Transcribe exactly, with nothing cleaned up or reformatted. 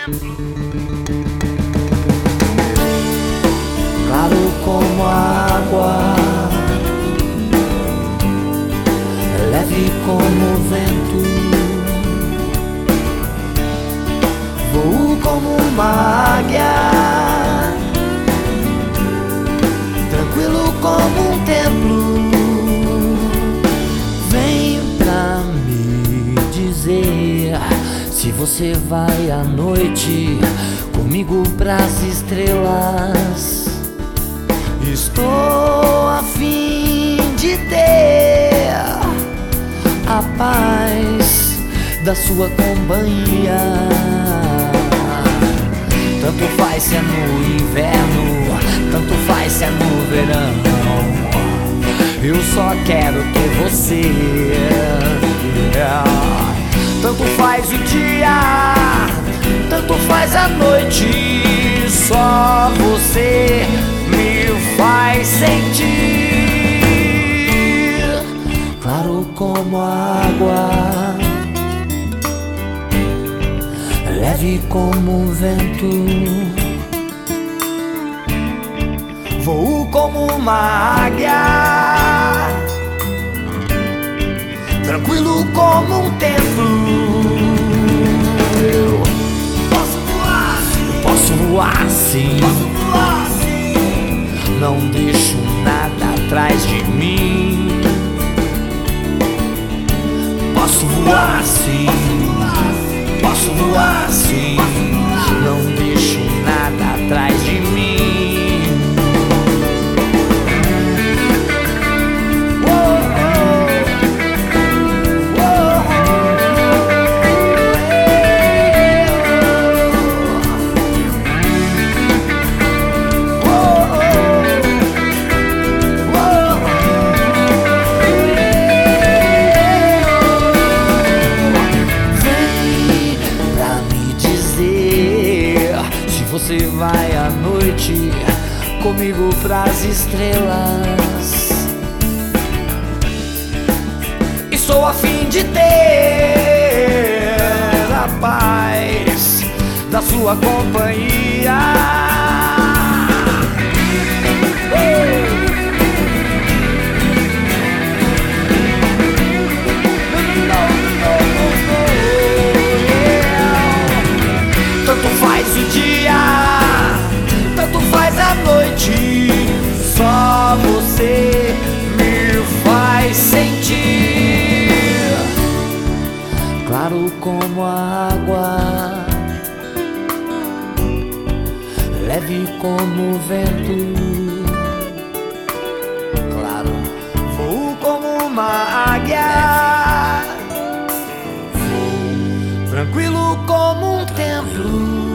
Claro como a água, leve como o vento, voo como uma águia, tranquilo como um templo. Vem pra me dizer se você vai à noite comigo pras estrelas. Estou a fim de ter a paz da sua companhia. Tanto faz se é no inverno, tanto faz se é no verão, eu só quero ter você. Tanto faz o dia, tanto faz a noite, só você me faz sentir. Claro como a água, leve como um vento, voo como uma águia, tranquilo como um templo. Eu posso voar assim, posso voar assim, posso voar assim. Não deixo nada atrás de mim. Posso voar assim, posso voar assim, não deixo nada atrás de mim. Você vai à noite comigo pras estrelas. Estou a fim de ter a paz da sua companhia. Tanto faz o dia, tanto faz a noite, só você me faz sentir. Claro como a água, leve como o vento, claro, voo como uma águia, tranquilo como um templo.